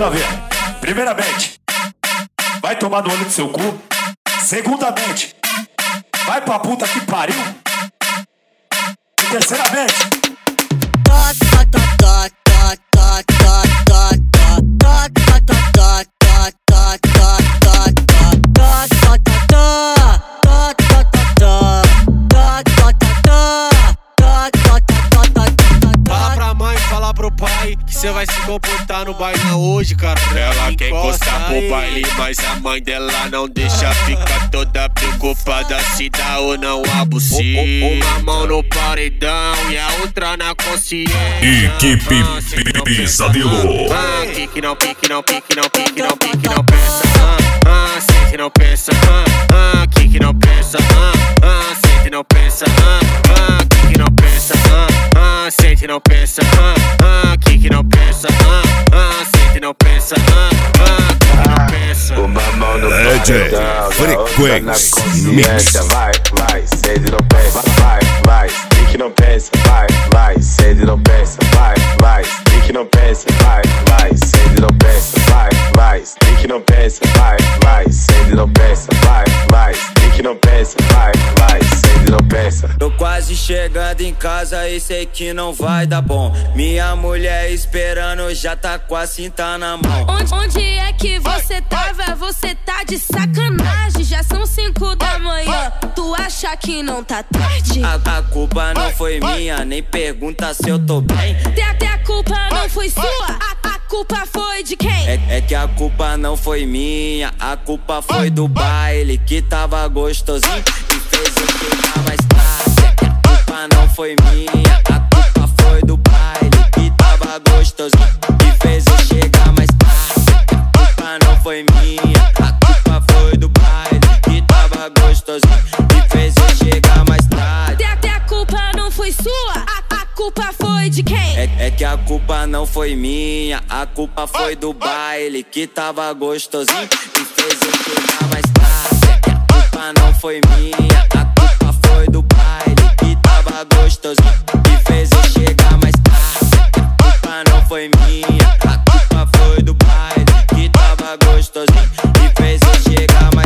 novinha. Primeiramente, vai tomar no olho do seu cu. Segundamente, vai pra puta que pariu. E terceiramente, fala pra mãe, fala pro pai que cê vai se comportar no baile hoje, cara. Ela quer encostar pro baile, mas a mãe dela não deixa. Fica toda preocupada se dá ou não a buceta. Uma mão no paredão e a outra na consciência. Equipe Pesadelo. Pique não, pique não, pique não, pique não, pique não pensa. Sente não pensa. Pique não pensa. Sente não pensa. Pique não pensa. Sente não pensa. Pique não pensa. Sente não pensa. Pique não pensa. Uma mão no DJ Frequência Mix. Vai, vai, sede não pensa, vai, pique não pensa, vai, sede não pensa, vai, pique não pensa, vai, sede não pensa, vai, pique não pensa, vai, sede não pensa, vai, pique não pensa, vai, sede não pensa. Tô quase chegando em casa e sei que não vai dar bom. Minha mulher esperando, já tá com a cinta na mão. Onde é que você tava? Você tá de sacanagem. Já são 5 da manhã. Tu acha que não tá tarde? A culpa não foi minha, nem pergunta se eu tô bem. Até a culpa não foi sua. A culpa foi de quem? É que a culpa não foi minha, a culpa foi do baile que tava gostosinho e fez eu chegar mais tarde. A culpa não foi minha, a culpa foi do baile que tava gostosinho e fez eu chegar mais tarde. A culpa não foi minha, a culpa foi do baile que tava gostosinho e fez eu chegar mais tarde. Até a culpa não foi sua. A culpa foi de quem? É que a culpa não foi minha, a culpa foi do baile que tava gostosinho e fez eu chegar mais tarde. A culpa não foi minha, a culpa foi do baile que tava gostosinho